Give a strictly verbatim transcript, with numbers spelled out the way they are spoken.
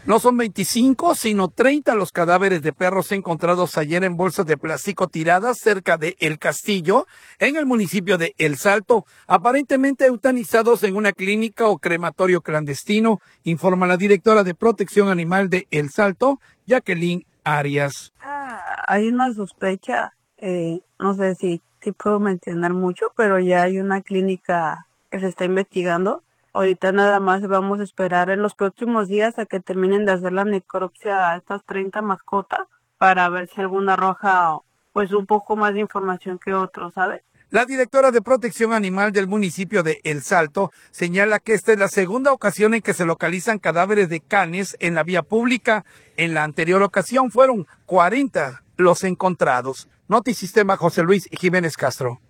No son veinticinco, sino treinta los cadáveres de perros encontrados ayer en bolsas de plástico tiradas cerca de El Castillo, en el municipio de El Salto, aparentemente eutanizados en una clínica o crematorio clandestino, informa la directora de Protección Animal de El Salto, Jacqueline Arias. Ah, hay una sospecha, eh, no sé si, si puedo mencionar mucho, pero ya hay una clínica que se está investigando. Ahorita nada más vamos a esperar en los próximos días a que terminen de hacer la necropsia a estas treinta mascotas para ver si alguna arroja pues un poco más de información que otros, ¿sabes? La directora de Protección Animal del municipio de El Salto señala que esta es la segunda ocasión en que se localizan cadáveres de canes en la vía pública. En la anterior ocasión fueron cuarenta los encontrados. Notisistema, José Luis Jiménez Castro.